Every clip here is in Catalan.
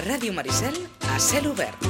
Ràdio Maricel, a cel obert.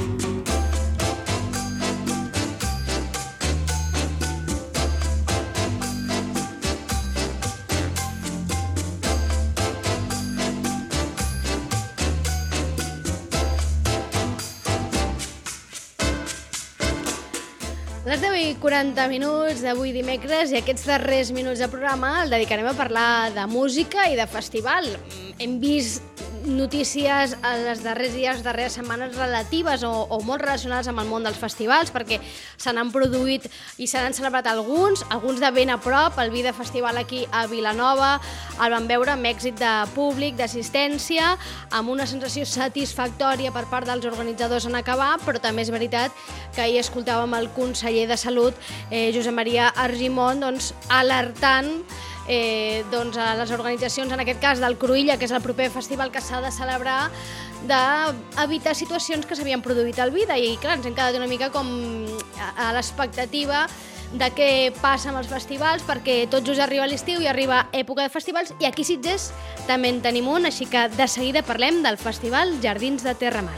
Les 10:40 d'avui dimecres i aquests darrers minuts de programa el dedicarem a parlar de música i de festival. Hem vist notícies els darrers dies, les darreres setmanes relatives o molt relacionades amb el món dels festivals, perquè se n'han produït i se n'han celebrat alguns de ben a prop. El Vida Festival aquí a Vilanova el vam veure amb èxit de públic, d'assistència, amb una sensació satisfactòria per part dels organitzadors en acabar, però també és veritat que ahir escoltàvem el conseller de Salut, Josep Maria Argimon, alertant a les organitzacions, en aquest cas del Cruïlla, que és el proper festival que s'ha de celebrar, d'evitar situacions que s'havien produït al Vida. I clar, ens hem quedat una mica com a l'expectativa de què passa amb els festivals, perquè tot just arriba l'estiu i arriba època de festivals, i aquí a Sitges també en tenim un, així que de seguida parlem del Festival Jardins de Terramar.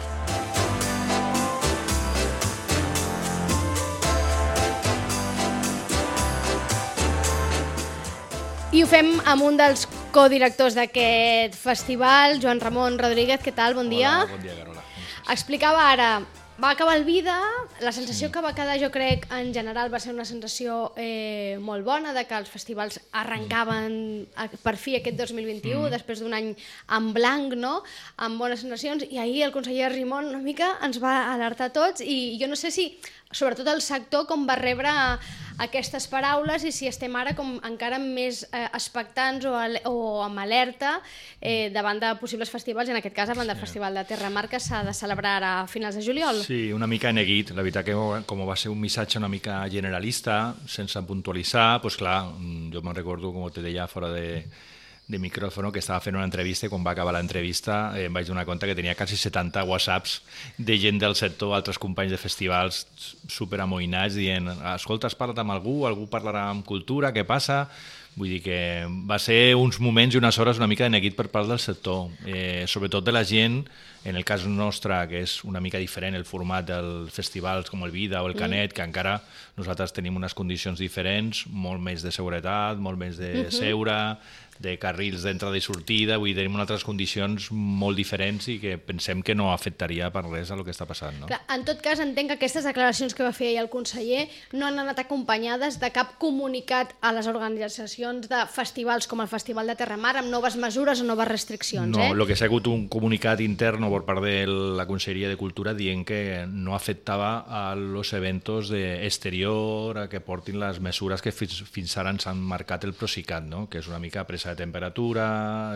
I ho fem amb un dels codirectors d'aquest festival, Joan Ramon Rodríguez. Què tal? Bon dia. Hola, bon dia, Carola. Explicava ara, va acabar el Vida, la sensació que va quedar, jo crec, en general va ser una sensació molt bona, de que els festivals arrencaven per fi aquest 2021, després d'un any en blanc, no?, amb bones sensacions, i ahir el conseller Argimon una mica ens va alertar tots, i jo no sé si, sobretot el sector, com va rebre aquestes paraules i si estem ara com encara més expectants o amb alerta davant de possibles festivals, i en aquest cas davant del Festival de Terramar, que s'ha de celebrar a finals de juliol. Sí, una mica neguit. La veritat que com va ser un missatge una mica generalista, sense puntualitzar, doncs clar, jo me'n recordo, com te deia, fora de micròfono, que estava fent una entrevista i quan va acabar l'entrevista em vaig donar compte que tenia quasi 70 whatsapps de gent del sector, altres companys de festivals superamoïnats dient: escolta, has parlat amb algú parlarà amb cultura, què passa? Vull dir que va ser uns moments i unes hores una mica de neguit per part del sector, sobretot de la gent, en el cas nostre, que és una mica diferent el format dels festivals com el Vida o el Canet, que encara nosaltres tenim unes condicions diferents, molt més de seguretat, molt més de seure, de carrils d'entrada i sortida, vull dir, tenim altres condicions molt diferents i que pensem que no afectaria per res a el que està passant, no? Clar, en tot cas, entenc que aquestes declaracions que va fer ahir el conseller no han anat acompanyades de cap comunicat a les organitzacions de festivals com el Festival de Terramar amb noves mesures o noves restriccions, No, el que s'ha hagut un comunicat intern per part de la Conselleria de Cultura dient que no afectava a los eventos de exterior, a que portin les mesures que fins ara ens han marcat el Procicat, no? Que és una mica presa de temperatura,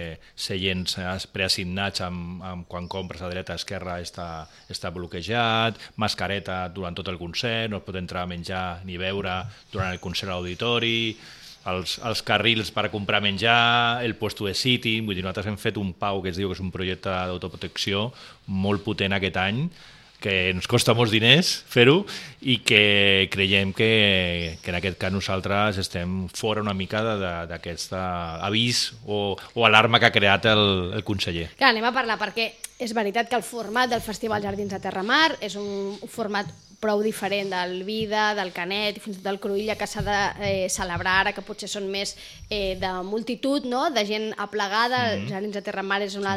seients preassignats quan compres a dreta a esquerra està bloquejat, mascareta durant tot el concert, no es pot entrar a menjar ni beure durant el concert a l'auditori, els carrils per comprar menjar, el puesto de sitting. Vull dir, nosaltres hem fet un PAU, que es diu que és un projecte d'autoprotecció molt potent aquest any, que ens costa molts diners fer-ho i que creiem que en aquest cas nosaltres estem fora una mica d'aquest avís o alarma que ha creat el conseller. Clar, anem a parlar, perquè és veritat que el format del Festival Jardins de Terramar és un format prou diferent del Vida, del Canet i fins i tot del Cruïlla, que s'ha de celebrar ara, que potser són més de multitud, no?, de gent aplegada. El Jardins de Terramar és un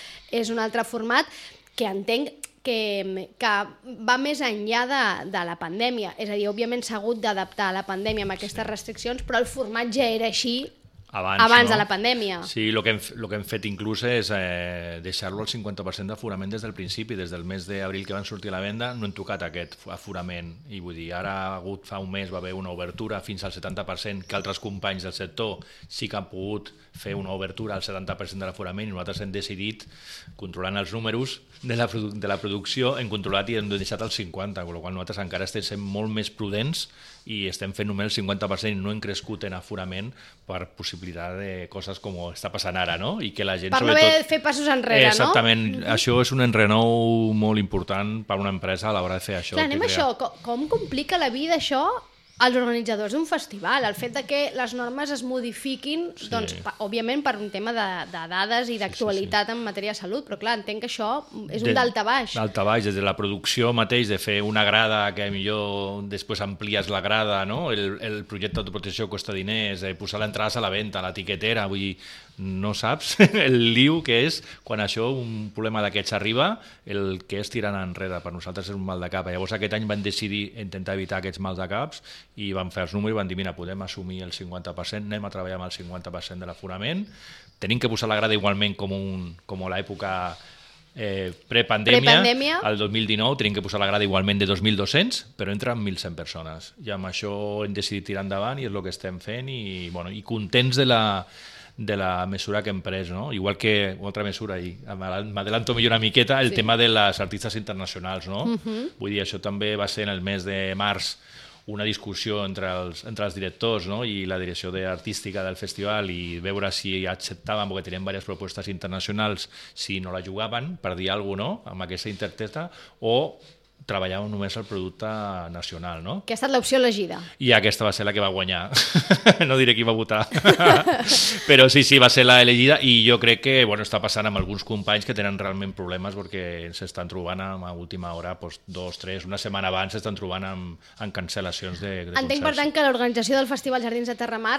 altre format que entenc que va més enllà de la pandèmia. És a dir, òbviament s'ha hagut d'adaptar a la pandèmia amb aquestes restriccions, però el format ja era així abans de la pandèmia. Sí, el que hem fet inclús és deixar-lo al 50% d'aforament des del principi. Des del mes d'abril que van sortir a la venda no hem tocat aquest aforament. I vull dir, ara fa un mes va haver una obertura fins al 70%, que altres companys del sector sí que han pogut fer una obertura al 70% de l'aforament, i nosaltres hem decidit, controlant els números de la producció, hem controlat i hem deixat el 50%, amb la qual nosaltres encara estem sent molt més prudents i estem fent només el 50% i no hem crescut en aforament per possibilitat de coses com està passant ara, no? I que la gent, per no haver de fer passos enrere, no? Exactament. Això és un enrenou molt important per una empresa a l'hora de fer això. Clar, anem a això. Com complica la vida això als organitzadors d'un festival. El fet de que les normes es modifiquin, doncs, òbviament per un tema de dades i d'actualitat en matèria de salut, però clar, entenc que això és un daltabaix. Daltabaix, des de la producció mateix, de fer una grada que millor després amplies la grada, no? El projecte d'autoprotecció costa diners, posar l'entrada a la venda, l'etiquetera, vull dir, no saps el liu que és quan això, un problema d'aquests arriba, el que és tirant enrere. Per nosaltres és un mal de cap. Llavors aquest any van decidir intentar evitar aquests mals de caps i van fer els números i van dir, mira, podem assumir el 50%, anem a treballar amb el 50% de l'aforament, tenim que posar la grada igualment com a l'època prepandèmia, el 2019 tenim que posar la grada igualment de 2.200, però entren 1.100 persones. I amb això hem decidit tirar endavant i és el que estem fent i contents de la mesura que hem pres, no? Igual que una altra mesura, i m'adelanto millor una miqueta, el tema de les artistes internacionals, no? Vull dir, això també va ser en el mes de març una discussió entre els directors, no? I la direcció artística del festival i veure si acceptaven, perquè tenien diverses propostes internacionals, si no la jugaven, per dir alguna cosa, no? Amb aquesta interpreta, o treballàvem només el producte nacional, no? Que ha estat l'opció elegida. I aquesta va ser la que va guanyar. No diré qui va votar. Però sí, va ser la elegida i jo crec que està passant amb alguns companys que tenen realment problemes perquè s'estan trobant a última hora, 2, 3, una setmana abans s'estan trobant amb cancel·lacions de concerts. Entenc, per tant, que l'organització del Festival Jardins de Terramar,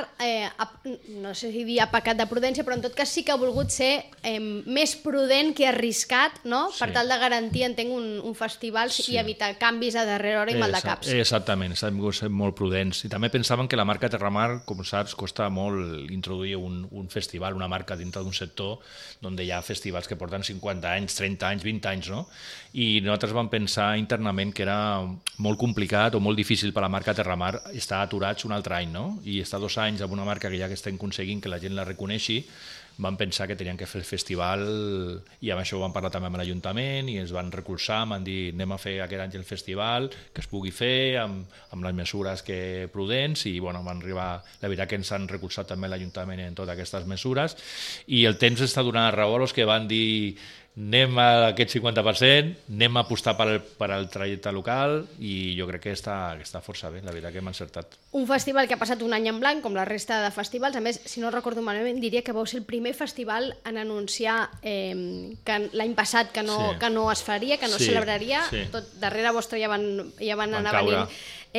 no sé si dir ha pecat de prudència, però en tot cas sí que ha volgut ser més prudent que arriscat, no? Per tal de garantir, entenc, un festival i evitar canvis a darrera hora i maldecaps. Exactament, estem molt prudents. I també pensaven que la marca Terramar, com saps, costa molt introduir un festival, una marca dintre d'un sector on hi ha festivals que porten 50 anys, 30 anys, 20 anys, no? I nosaltres vam pensar internament que era molt complicat o molt difícil per a la marca Terramar estar aturats un altre any, no? I estar 2 anys amb una marca que ja que estem aconseguint que la gent la reconeixi, van pensar que tenien que fer el festival i amb això ho vam parlar també amb l'Ajuntament i ens van recolzar, van dir anem a fer aquest any el festival, que es pugui fer amb les mesures prudents i van arribar, la veritat que ens han recolzat també l'Ajuntament en totes aquestes mesures i el temps està donant raó als que van dir anem a aquest 50%, anem a apostar per al trajecte local i jo crec que està força bé, la veritat que hem encertat. Un festival que ha passat un any en blanc, com la resta de festivals. A més, si no recordo malament, diria que vau ser el primer festival en anunciar que l'any passat que no es faria, que no es celebraria. Tot darrere vostre ja van anar venint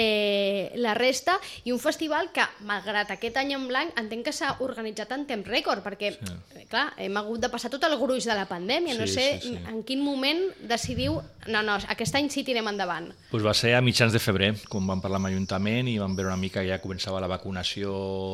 la resta, i un festival que, malgrat aquest any en blanc, entenc que s'ha organitzat en temps rècord, perquè, clar, hem hagut de passar tot el gruix de la pandèmia. No sé en quin moment decidiu no, aquest any sí tirem endavant. Va ser a mitjans de febrer, quan vam parlar amb l'Ajuntament i vam veure una mica que ja començava la vacunació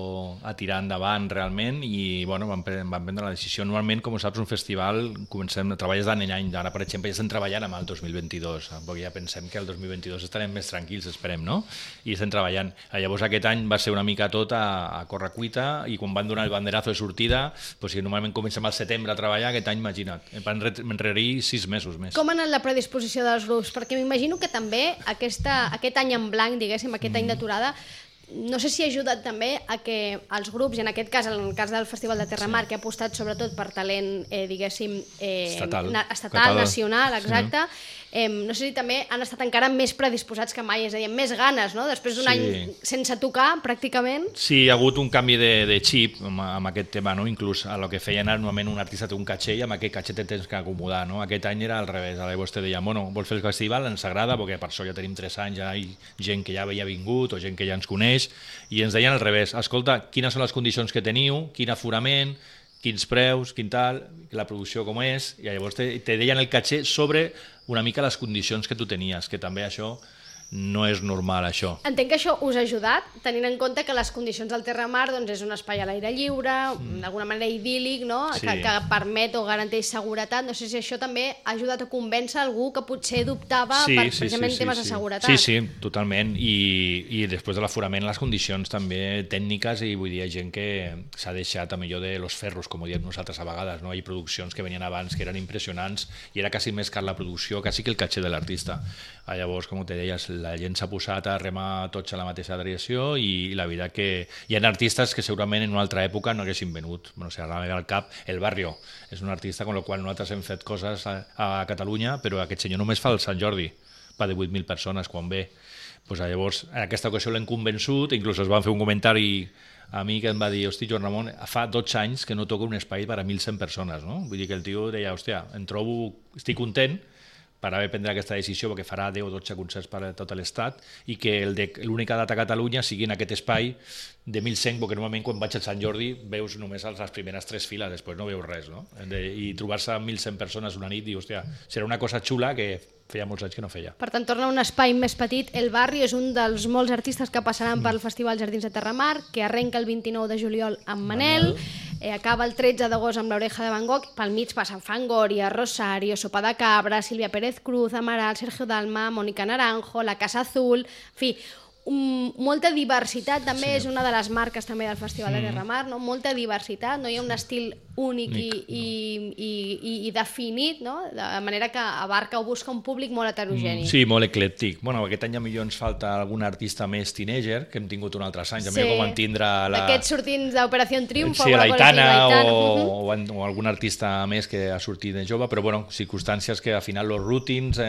a tirar endavant realment i vam prendre la decisió. Normalment, com saps, un festival comencem a treballar d'any en any. Ara, per exemple, ja estem treballant amb el 2022, perquè ja pensem que el 2022 estarem més tranquils, esperem, no? I estem treballant. Llavors aquest any va ser una mica tot a correcuita i quan van donar el banderazo de sortida, si normalment comencem al setembre a treballar, aquest any, imagina't, van enrere 6 mesos més. Com ha anat la predisposició dels grups? Perquè m'imagino que també aquest any en blanc, diguéssim, aquest any d'aturada, no sé si ha ajudat també a que els grups, i en aquest cas, en el cas del Festival de Terramar, que ha apostat sobretot per talent, diguéssim, estatal, nacional, exacte, no sé si també han estat encara més predisposats que mai, és a dir, amb més ganes, no? Després d'un any sense tocar, pràcticament. Sí, hi ha hagut un canvi de xip amb aquest tema, no? Inclús a lo que feien normalment un artista té un caché i amb aquest caché te tens que acomodar, no? Aquest any era al revés, llavors te deien, vols fer el festival, ens agrada, perquè per això ja tenim 3 anys, ja hi ha gent que ja havia vingut o gent que ja ens coneix, i ens deien al revés, escolta, quines són les condicions que teniu, quin aforament, quins preus, quin tal, la producció com és, i llavors te deien el caché sobre una mica les condicions que tu tenies, que també això no és normal, això. Entenc que això us ha ajudat, tenint en compte que les condicions del Terramar és un espai a l'aire lliure, d'alguna manera idíl·lic, no? Que permet o garanteix seguretat. No sé si això també ha ajudat a convèncer algú que potser dubtava per precisament temes de seguretat. Sí, totalment. I després de l'aforament, les condicions també tècniques, i vull dir, hi ha gent que s'ha deixat a millor de los ferros, com ho diem nosaltres a vegades, no? Hi ha produccions que venien abans que eren impressionants i era quasi més car la producció, quasi que el caché de l'artista. Llavors, com te deies, la gent s'ha posat a remar tots a la mateixa direcció i la veritat que hi ha artistes que segurament en una altra època no haguessin venut. Ara ve al cap El Barrio, és un artista amb el qual nosaltres hem fet coses a Catalunya, però aquest senyor només fa el Sant Jordi, va de 8.000 persones quan ve. Pues llavors, en aquesta ocasió l'hem convençut, inclús es van fer un comentari a mi que em va dir, hosti, Joan Ramon, fa 12 anys que no toco un espai per a 1.100 persones, no? Vull dir que el tio deia, hòstia, estic content per haver prendre aquesta decisió, perquè farà 10 o 12 concerts per a tot l'estat, i que l'única data a Catalunya sigui en aquest espai de 1.100, perquè normalment quan vaig a Sant Jordi veus només les primeres 3 files, després no veus res, no? I trobar-se amb 1.100 persones una nit, i, hòstia, serà una cosa xula que feia molts anys que no feia. Per tant, torna a un espai més petit. El Barri és un dels molts artistes que passaran pel Festival Jardins de Terramar, que arrenca el 29 de juliol amb Manel, acaba el 13 d'agost amb l'Oreja de Van Gogh, pel mig passen Fangoria, Rosario, Sopa de Cabra, Sílvia Pérez Cruz, Amaral, Sergio Dalma, Mónica Naranjo, La Casa Azul, en fi, molta diversitat també, és una de les marques també del Festival de Terramar, no? Molta diversitat, no hi ha un estil únic i definit, no? De manera que abarca o busca un públic molt heterogeni. Sí, molt eclèctic. Bueno, aquest any millor ens falta algun artista més teenager, que hem tingut un altre any, també com en tindre d'aquests sortints d'Operació Triunfo, sí, l'Aitana o algun artista més que ha sortit de jove, però bueno, circumstàncies que al final los routines,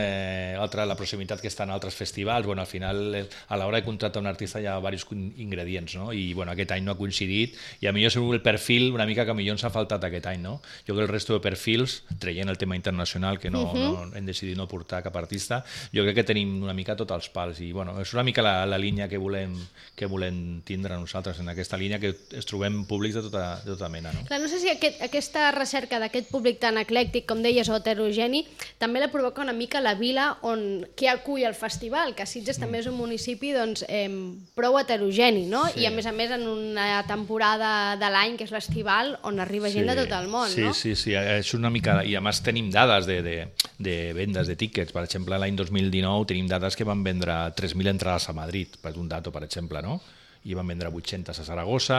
la proximitat que està en altres festivals, bueno, al final a l'hora de contractar un artista hi ha diversos ingredients, no? I bueno, aquest any no ha coincidit, i a millor segur el perfil una mica que millor ens ha faltat aquest any, no? Jo crec que el resto de perfils, traient el tema internacional, que no hem decidit no portar cap artista, jo crec que tenim una mica tots els pals, i bueno, és una mica la línia que volem tindre nosaltres, en aquesta línia que es trobem públics de tota mena, no? Clar, no sé si aquesta recerca d'aquest públic tan eclèctic, com deies, o heterogeni, també la provoca una mica la vila que acull el festival, que Sitges també és un municipi doncs, prou heterogeni, no? Sí. I a més en una temporada de l'any, que és l'estival, on arriba gent de tot el món, no? Sí, és una mica... I a més tenim dades de vendes de tíquets. Per exemple, l'any 2019 tenim dades que van vendre 3.000 entrades a Madrid, per un dato, per exemple, no? I van vendre 800 a Saragossa,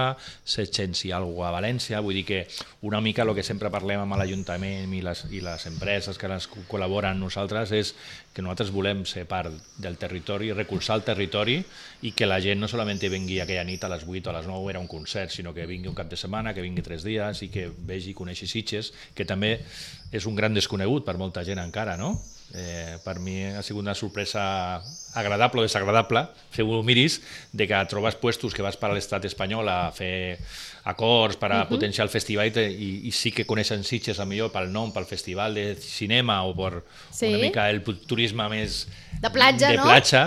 700 i alguna a València, vull dir que una mica el que sempre parlem amb l'Ajuntament i les empreses que col·laboren amb nosaltres és que nosaltres volem ser part del territori, recolzar el territori, i que la gent no solament vingui aquella nit a les 8 o a les 9 era un concert, sinó que vingui un cap de setmana, que vingui 3 dies i que vegi i coneixi Sitges, que també és un gran desconegut per molta gent encara, no? Per mi ha sigut una sorpresa agradable o desagradable, feu-ho miris, de que trobes puestos que vas per a l'estat espanyol a fer acords per a potenciar el festival i sí que coneixen Sitges a millor pel nom, pel festival de cinema o per una mica el turisme més de platja, no?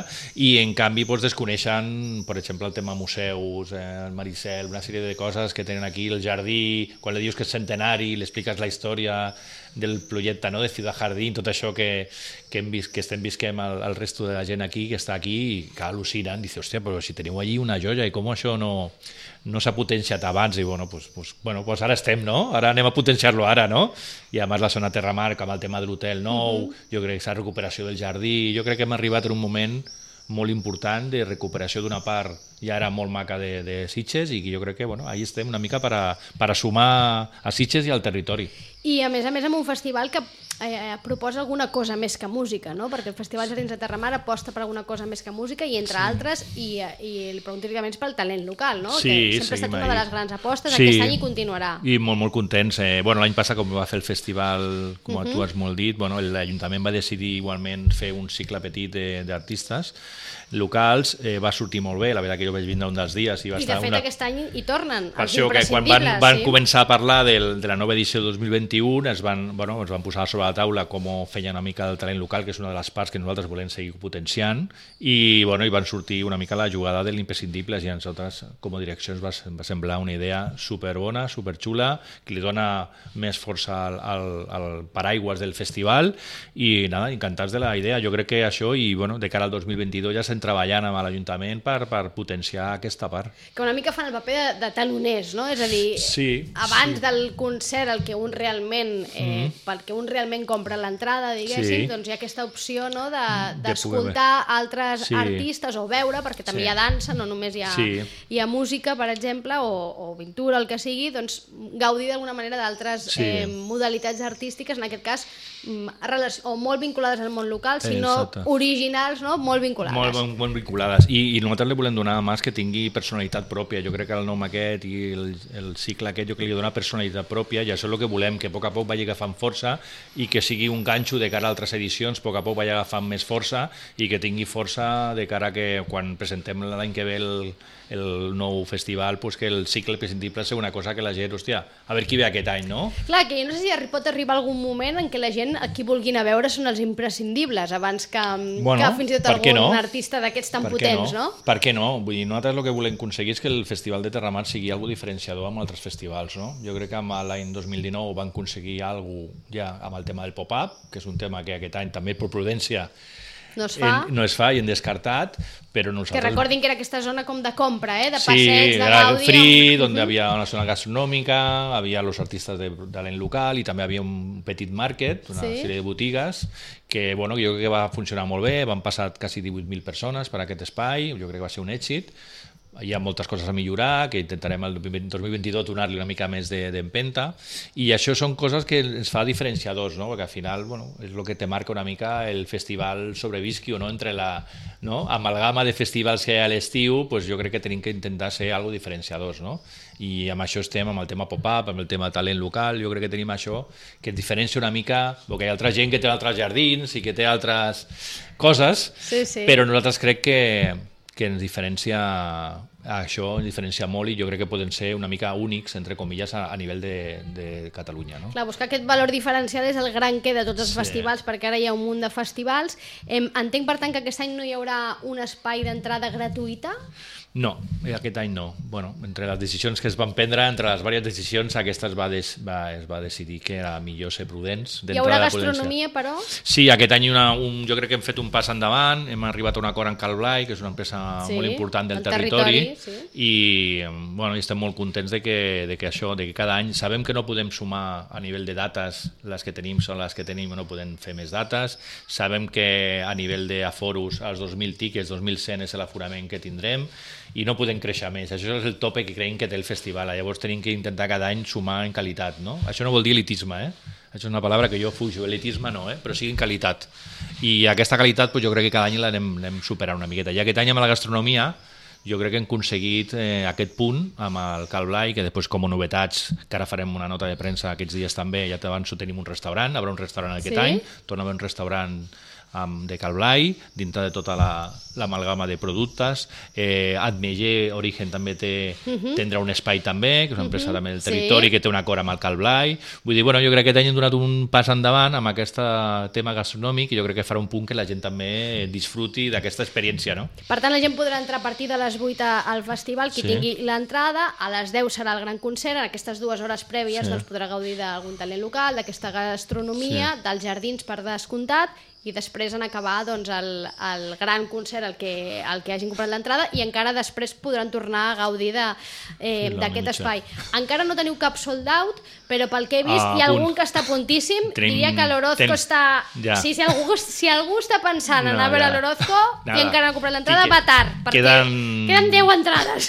I en canvi desconeixen, per exemple, el tema museus, el Maricel, una sèrie de coses que tenen aquí, el jardí, quan li dius que és centenari, li expliques la història del projecte, no? De Ciudad Jardín, tot això que estem visquem el resto de la gent aquí, que està aquí, i que al·lucinen, dice, hòstia, però si teniu allí una joia, i com això no s'ha potenciat abans, i bueno, pues ara estem, no? Ara anem a potenciar-lo ara, no? I a més la zona Terramar, amb el tema de l'hotel nou, jo crec que la recuperació del jardí, jo crec que hem arribat en un moment molt important de recuperació d'una part ja era molt maca de Sitges, i jo crec que ahí estem una mica per a sumar a Sitges i al territori. I a més amb un festival que proposa alguna cosa més que música, no? Perquè el Festival Jardins de Terramar aposta per alguna cosa més que música, i entre altres, i li pregunto directament pel talent local, no? Sí, que sempre ha estat una de les grans apostes, aquest any i continuarà. I molt contents. L'any passat, com va fer el festival, com tu has molt dit, l'Ajuntament va decidir igualment fer un cicle petit d'artistes locals, va sortir molt bé, la veritat que jo vaig vindre un dels dies i va estar... I de fet aquest any hi tornen, per això que quan van començar a parlar de la nova edició 2021 es van posar sobre la taula com feien una mica del talent local, que és una de les parts que nosaltres volem seguir potenciant, i van sortir una mica la jugada de l'imprescindible, i a nosaltres com a direcció ens va semblar una idea superbona, superxula, que li dona més força al paraigües del festival, i nada, encantats de la idea. Jo crec que això, i de cara al 2022 ja estem treballant amb l'Ajuntament per potenciar aquesta part. Que una mica fan el paper de taloners, no? És a dir, abans del concert, el que un realment pel que un realment compra l'entrada, diguéssim, doncs hi ha aquesta opció, no, d'escoltar altres artistes o veure, perquè també hi ha dansa, no només hi ha música, per exemple, o pintura, el que sigui, doncs gaudir d'alguna manera d'altres modalitats artístiques, en aquest cas o molt vinculades al món local, sinó originals, no? Molt vinculades. Molt molt vinculades. I nosaltres li volem donar més que tingui personalitat pròpia. Jo crec que el nom aquest i el cicle aquest jo que li dona personalitat pròpia, i això és el que volem, que a poc vagi agafant força i que sigui un ganxo de cara a altres edicions, a poc vagi agafant més força i que tingui força de cara a que quan presentem l'any que ve el nou festival, pues que el cicle imprescindible sigui una cosa que la gent, hòstia, a veure qui ve aquest any, no? Clar, que jo no sé si pot arribar algun moment en què la gent a qui vulgui anar a veure són els imprescindibles, abans que fins i tot algun artista d'aquests tan potents, no? Per què no? Vull dir, nosaltres el que volem aconseguir és que el Festival de Terramar sigui algo diferenciador amb altres festivals, no? Jo crec que l'any 2019 van aconseguir alguna cosa ja amb el tema del pop-up, que és un tema que aquest any també per prudència no es fa i hem descartat, però nosaltres... Que recordin que era aquesta zona com de compra, de passeig, de gaudi... Sí, free, on havia una zona gastronòmica, havia els artistes de talent local i també havia un petit market, una sèrie de botigues, que jo crec que va funcionar molt bé, van passar quasi 18.000 persones per aquest espai, jo crec que va ser un èxit. Hi ha moltes coses a millorar, que intentarem el 2022 donar-li una mica més d'empenta, i això són coses que ens fa diferenciadors, no? Perquè al final és el que te marca una mica el festival sobrevisqui o no, entre la amalgama de festivals que hi ha a l'estiu, jo crec que tenim que intentar ser algo diferenciadors, no? I amb això estem, amb el tema pop-up, amb el tema talent local, jo crec que tenim això que ens diferencia una mica, perquè hi ha altra gent que té altres jardins i que té altres coses, però nosaltres crec que ens diferencia això, ens diferencia molt, i jo crec que poden ser una mica únics, entre comilles, a nivell de Catalunya, no? Clar, buscar aquest valor diferencial és el gran què de tots els festivals, perquè ara hi ha un munt de festivals. Entenc, per tant, que aquest any no hi haurà un espai d'entrada gratuïta? No, aquest any no. Entre les decisions que es van prendre, entre les diverses decisions, aquesta es va decidir que era millor ser prudents. Hi haurà gastronomia, però? Sí, aquest any jo crec que hem fet un pas endavant, hem arribat a un acord amb Cal Blai, que és una empresa molt important del territori, i estem molt contents de que cada any sabem que no podem sumar a nivell de dates, les que tenim són les que tenim, no podem fer més dates, sabem que a nivell d'aforos els 2.000 tickets, 2.100 és l'aforament que tindrem, i no podem créixer més. Això és el tope que creiem que té el festival. Llavors tenim que intentar cada any sumar en qualitat, no? Això no vol dir elitisme, Això és una paraula que jo fujo. Elitisme no, però sí en qualitat. I aquesta qualitat jo crec que cada any l'anem superant una miqueta. I aquest any amb la gastronomia jo crec que hem aconseguit aquest punt amb el Cal Blai, que després com a novetats, que ara farem una nota de premsa aquests dies també, ja t'avanço, tenim un restaurant, haurà un restaurant aquest any, torna a haver un restaurant de Cal Blai, dintre de tota l'amalgama de productes. Admeller Origen també tindrà un espai també, que és una empresa també del territori que té un acord amb el Cal Blai. Vull dir, jo crec que aquest any hem donat un pas endavant amb aquest tema gastronòmic, i jo crec que farà un punt que la gent també disfruti d'aquesta experiència, no? Per tant, la gent podrà entrar a partir de les 8 al festival, qui tingui l'entrada, a les 10 serà el gran concert, en aquestes 2 hores prèvies podrà gaudir d'algun talent local, d'aquesta gastronomia, dels jardins per descomptat, i després en acabar el gran concert al que hagin comprat l'entrada, i encara després podran tornar a gaudir d'aquest espai. Encara no teniu cap sold out, però pel que he vist hi ha algun que està puntíssim. Diria que l'Orozco està... Si algú està pensant en anar a veure l'Orozco i encara no ha comprat l'entrada, va tard, perquè queden 10 entrades.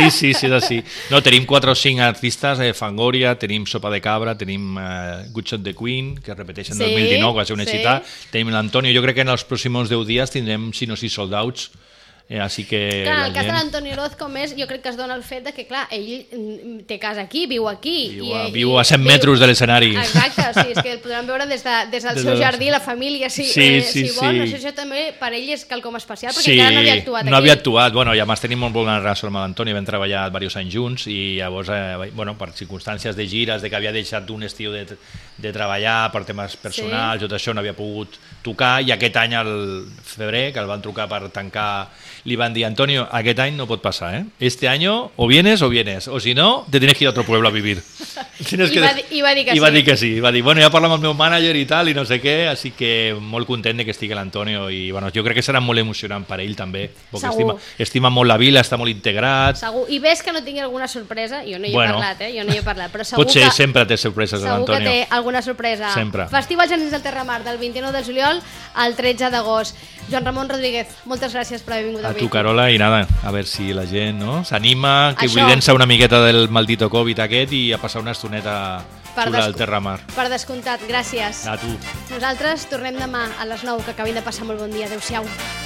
Sí. No, tenim 4 o 5 artistes, Fangoria, tenim Sopa de Cabra, tenim Good Shot the Queen, que repeteixen 2019, que va ser un èxit, tenim l'Antonio. Jo crec que en els pròxims 10 dies tindrem, si no 6 sold outs, així que... Clar, el cas de l'Antonio Orozco més, jo crec que es dona el fet de que, clar, ell té casa aquí, viu aquí. Viu a 100 metres de l'escenari. Exacte, és que el podran veure des del seu jardí, la família, si vol. Això també per ell és quelcom especial, perquè encara no havia actuat aquí. No havia actuat, i a més tenim molt bona relació amb l'Antonio, vam treballar diversos anys junts, i llavors, per circumstàncies de gires, de que havia deixat un estiu de treballar per temes personals, tot això no havia pogut tocar, i aquest any, al febrer, que el van trucar per tancar, li van dir, Antonio, aquest any no pot passar, Este año o vienes, o si no, te tienes que ir a otro pueblo a vivir. I va dir que sí. I va dir que sí, va dir, ja parlo amb el meu mànager i tal, i no sé què, així que molt content de que estigui l'Antonio, i jo crec que serà molt emocionant per ell també, perquè estima molt la vila, està molt integrat. Segur, i ves que no tingui alguna sorpresa, jo no hi he parlat, però segur potser sempre té sorpreses l'Antonio. Segur que té alguna sorpresa. Sempre. Festival Jardins del Terramar, del 29 de juliol al 13 d'agost. Joan Ramon Rodríguez, moltes gràcies per haver vingut avui. A tu, Carola, i nada, a veure si la gent s'anima, que oblidem-se una miqueta del maldito Covid aquest i a passar una estoneta sobre el Terramar. Per descomptat, gràcies. A tu. Nosaltres tornem demà a les 9, que acabin de passar molt bon dia. Adéu-siau.